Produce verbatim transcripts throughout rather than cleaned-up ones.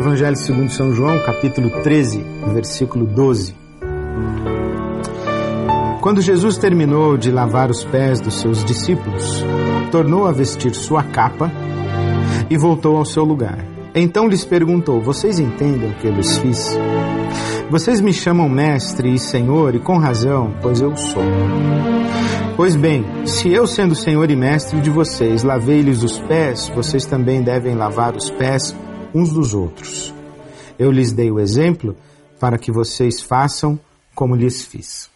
Evangelho segundo São João, capítulo treze, versículo doze. Quando Jesus terminou de lavar os pés dos seus discípulos, tornou a vestir sua capa e voltou ao seu lugar. Então lhes perguntou: vocês entendem o que eu lhes fiz? Vocês me chamam mestre e senhor, e com razão, pois eu sou. Pois bem, se eu, sendo senhor e mestre de vocês, lavei-lhes os pés, vocês também devem lavar os pés uns dos outros. Eu lhes dei o exemplo para que vocês façam como lhes fiz.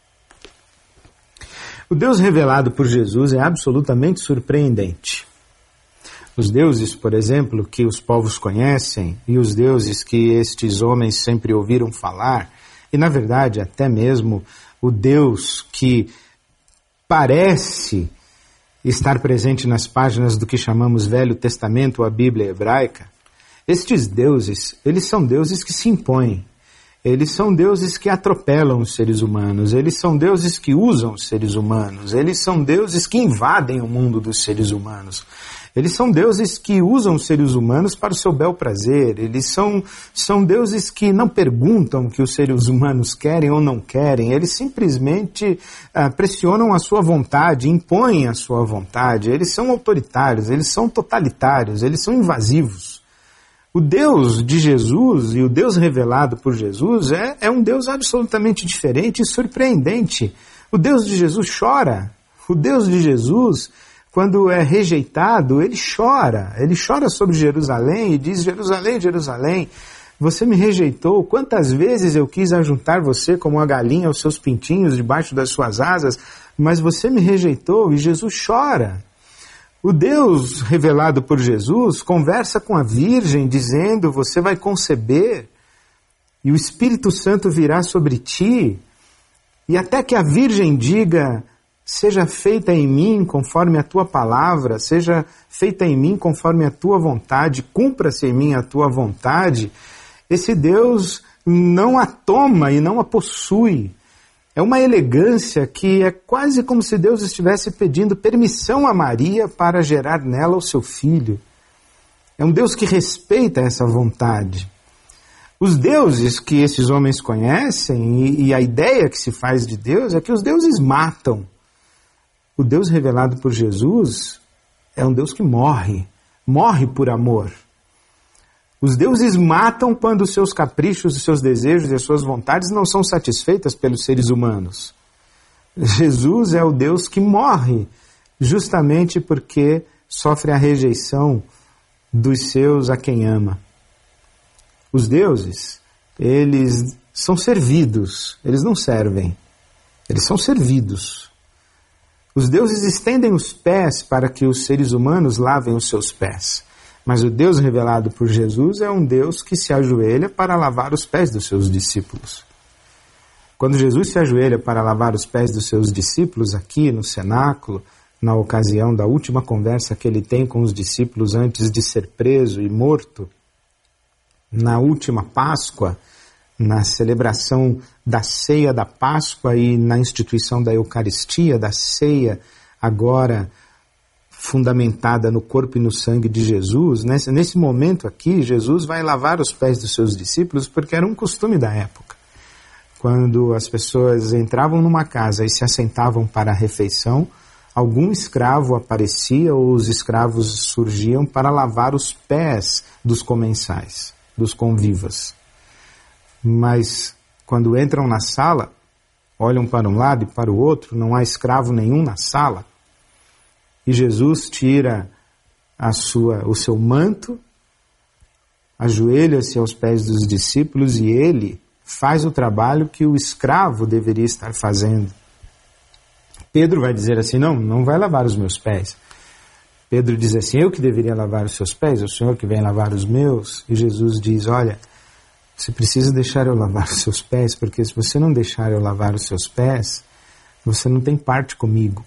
O Deus revelado por Jesus é absolutamente surpreendente. Os deuses, por exemplo, que os povos conhecem, e os deuses que estes homens sempre ouviram falar, e na verdade até mesmo o Deus que parece estar presente nas páginas do que chamamos Velho Testamento ou a Bíblia hebraica, estes deuses, eles são deuses que se impõem. Eles são deuses que atropelam os seres humanos, eles são deuses que usam os seres humanos, eles são deuses que invadem o mundo dos seres humanos. Eles são deuses que usam os seres humanos para o seu bel prazer, eles são, são deuses que não perguntam o que os seres humanos querem ou não querem, eles simplesmente ah, pressionam a sua vontade, impõem a sua vontade, eles são autoritários, eles são totalitários, eles são invasivos. O Deus de Jesus e o Deus revelado por Jesus é, é um Deus absolutamente diferente e surpreendente. O Deus de Jesus chora. O Deus de Jesus, quando é rejeitado, ele chora. Ele chora sobre Jerusalém e diz: Jerusalém, Jerusalém, você me rejeitou. Quantas vezes eu quis ajuntar você como a galinha aos seus pintinhos debaixo das suas asas, mas você me rejeitou. E Jesus chora. O Deus revelado por Jesus conversa com a Virgem dizendo: você vai conceber e o Espírito Santo virá sobre ti, e até que a Virgem diga: seja feita em mim conforme a tua palavra, seja feita em mim conforme a tua vontade, cumpra-se em mim a tua vontade, esse Deus não a toma e não a possui. É uma elegância que é quase como se Deus estivesse pedindo permissão a Maria para gerar nela o seu filho. É um Deus que respeita essa vontade. Os deuses que esses homens conhecem, e, e a ideia que se faz de Deus, é que os deuses matam. O Deus revelado por Jesus é um Deus que morre, morre por amor. Os deuses matam quando os seus caprichos, os seus desejos e as suas vontades não são satisfeitas pelos seres humanos. Jesus é o Deus que morre, justamente porque sofre a rejeição dos seus a quem ama. Os deuses, eles são servidos, eles não servem, eles são servidos. Os deuses estendem os pés para que os seres humanos lavem os seus pés. Mas o Deus revelado por Jesus é um Deus que se ajoelha para lavar os pés dos seus discípulos. Quando Jesus se ajoelha para lavar os pés dos seus discípulos aqui no cenáculo, na ocasião da última conversa que ele tem com os discípulos antes de ser preso e morto, na última Páscoa, na celebração da ceia da Páscoa e na instituição da Eucaristia, da ceia agora fundamentada no corpo e no sangue de Jesus, nesse, nesse momento aqui, Jesus vai lavar os pés dos seus discípulos porque era um costume da época. Quando as pessoas entravam numa casa e se assentavam para a refeição, algum escravo aparecia ou os escravos surgiam para lavar os pés dos comensais, dos convivas. Mas quando entram na sala, olham para um lado e para o outro, não há escravo nenhum na sala, e Jesus tira a sua, o seu manto, ajoelha-se aos pés dos discípulos e ele faz o trabalho que o escravo deveria estar fazendo. Pedro vai dizer assim: não, não vai lavar os meus pés. Pedro diz assim: eu que deveria lavar os seus pés, é o Senhor que vem lavar os meus. E Jesus diz: olha, você precisa deixar eu lavar os seus pés, porque se você não deixar eu lavar os seus pés, você não tem parte comigo.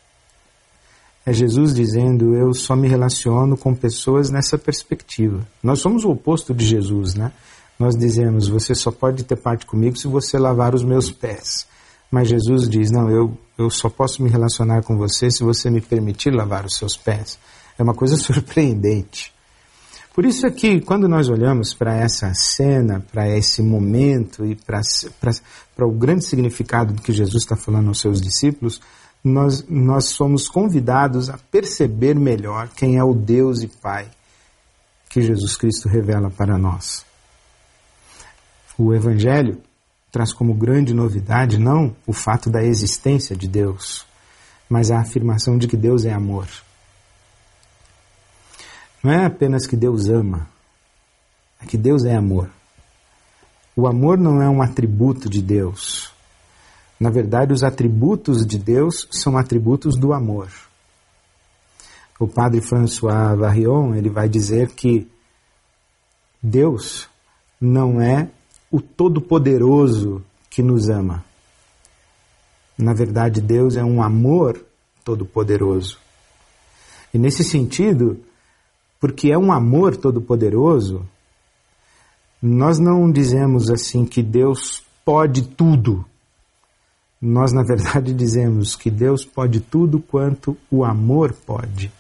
É Jesus dizendo: eu só me relaciono com pessoas nessa perspectiva. Nós somos o oposto de Jesus, né? Nós dizemos: você só pode ter parte comigo se você lavar os meus pés. Mas Jesus diz: não, eu, eu só posso me relacionar com você se você me permitir lavar os seus pés. É uma coisa surpreendente. Por isso é que quando nós olhamos para essa cena, para esse momento e para o grande significado do que Jesus está falando aos seus discípulos, nós, nós somos convidados a perceber melhor quem é o Deus e Pai que Jesus Cristo revela para nós. O Evangelho traz como grande novidade não o fato da existência de Deus, mas a afirmação de que Deus é amor. Não é apenas que Deus ama, é que Deus é amor. O amor não é um atributo de Deus. Na verdade, os atributos de Deus são atributos do amor. O padre François Varrion, ele vai dizer que Deus não é o Todo-Poderoso que nos ama. Na verdade, Deus é um amor todo-poderoso. E nesse sentido, porque é um amor todo-poderoso, nós não dizemos assim que Deus pode tudo. Nós, na verdade, dizemos que Deus pode tudo quanto o amor pode.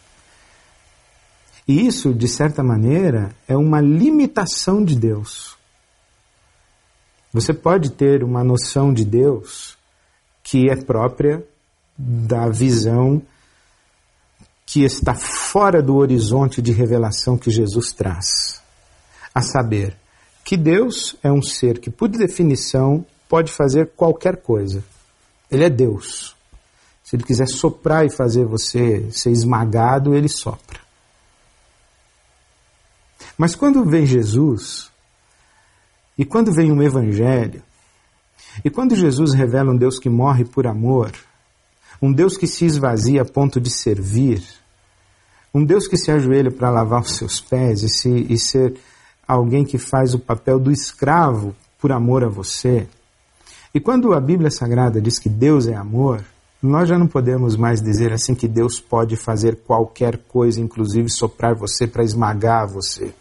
E isso, de certa maneira, é uma limitação de Deus. Você pode ter uma noção de Deus que é própria da visão que está fora do horizonte de revelação que Jesus traz. A saber, que Deus é um ser que, por definição, pode fazer qualquer coisa. Ele é Deus. Se ele quiser soprar e fazer você ser esmagado, ele sopra. Mas quando vem Jesus, e quando vem um Evangelho, e quando Jesus revela um Deus que morre por amor, um Deus que se esvazia a ponto de servir, um Deus que se ajoelha para lavar os seus pés e, se, e ser alguém que faz o papel do escravo por amor a você. E quando a Bíblia Sagrada diz que Deus é amor, nós já não podemos mais dizer assim que Deus pode fazer qualquer coisa, inclusive soprar você para esmagar você.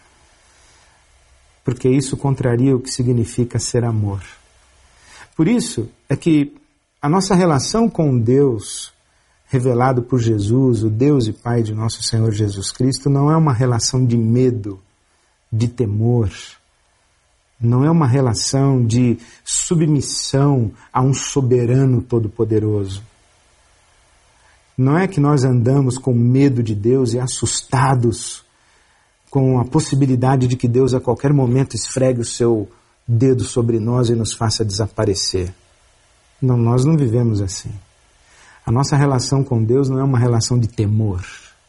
Porque isso contraria o que significa ser amor. Por isso é que a nossa relação com Deus, revelado por Jesus, o Deus e Pai de nosso Senhor Jesus Cristo, não é uma relação de medo, de temor, não é uma relação de submissão a um soberano todo-poderoso. Não é que nós andamos com medo de Deus e assustados com a possibilidade de que Deus a qualquer momento esfregue o seu dedo sobre nós e nos faça desaparecer. Não, nós não vivemos assim. A nossa relação com Deus não é uma relação de temor.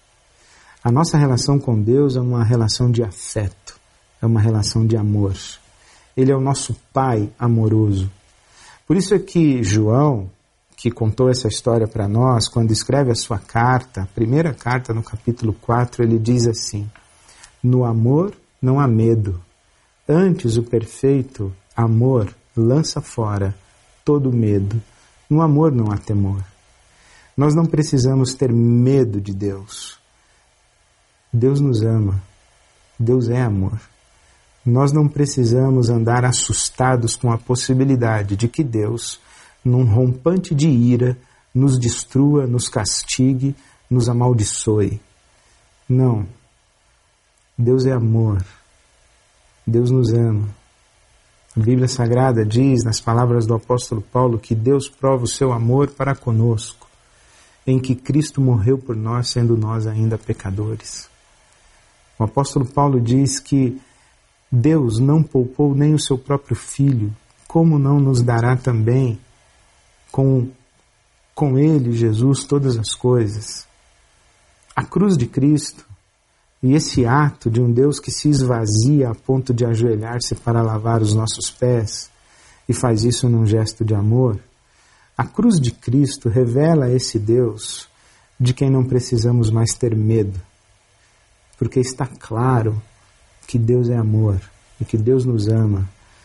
A nossa relação com Deus é uma relação de afeto, é uma relação de amor. Ele é o nosso Pai amoroso. Por isso é que João, que contou essa história para nós, quando escreve a sua carta, a primeira carta no capítulo quatro, ele diz assim: no amor não há medo, antes o perfeito amor lança fora todo medo. No amor não há temor. Nós não precisamos ter medo de Deus. Deus nos ama. Deus é amor. Nós não precisamos andar assustados com a possibilidade de que Deus, num rompante de ira, nos destrua, nos castigue, nos amaldiçoe. Não. Deus é amor. Deus nos ama. A Bíblia Sagrada diz, nas palavras do apóstolo Paulo, que Deus prova o seu amor para conosco, em que Cristo morreu por nós, sendo nós ainda pecadores. O apóstolo Paulo diz que Deus não poupou nem o seu próprio Filho, como não nos dará também com, com Ele, Jesus, todas as coisas. A cruz de Cristo e esse ato de um Deus que se esvazia a ponto de ajoelhar-se para lavar os nossos pés e faz isso num gesto de amor, a cruz de Cristo revela esse Deus de quem não precisamos mais ter medo, porque está claro que Deus é amor e que Deus nos ama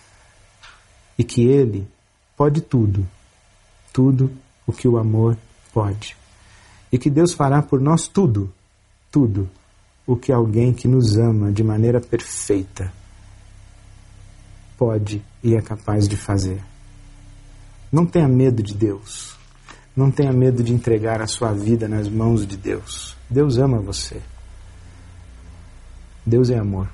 e que Ele pode tudo, tudo o que o amor pode, e que Deus fará por nós tudo, tudo o que alguém que nos ama de maneira perfeita pode e é capaz de fazer. Não tenha medo de Deus. Não tenha medo de entregar a sua vida nas mãos de Deus. Deus ama você. Deus é amor.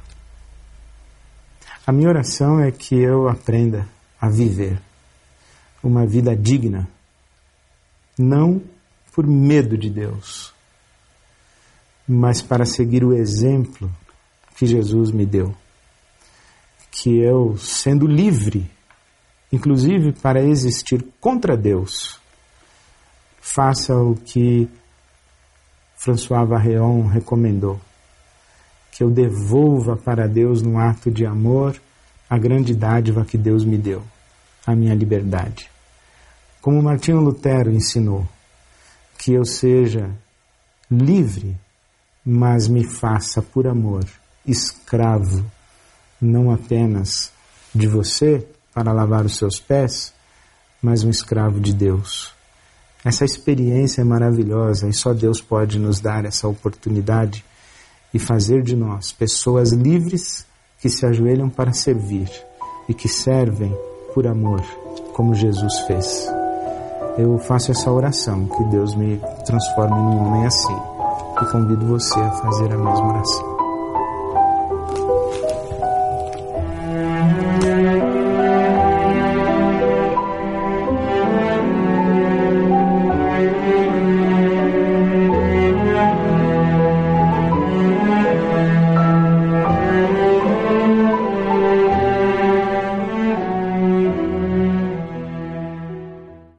A minha oração é que eu aprenda a viver uma vida digna, não por medo de Deus, mas para seguir o exemplo que Jesus me deu. Que eu, sendo livre, inclusive para existir contra Deus, faça o que François Varreon recomendou. Que eu devolva para Deus, num ato de amor, a grande dádiva que Deus me deu, a minha liberdade. Como Martinho Lutero ensinou, que eu seja livre, mas me faça por amor escravo, não apenas de você para lavar os seus pés, mas um escravo de Deus. Essa experiência é maravilhosa e só Deus pode nos dar essa oportunidade e fazer de nós pessoas livres que se ajoelham para servir e que servem por amor, como Jesus fez. Eu faço essa oração, que Deus me transforme num homem assim, e convido você a fazer a mesma oração.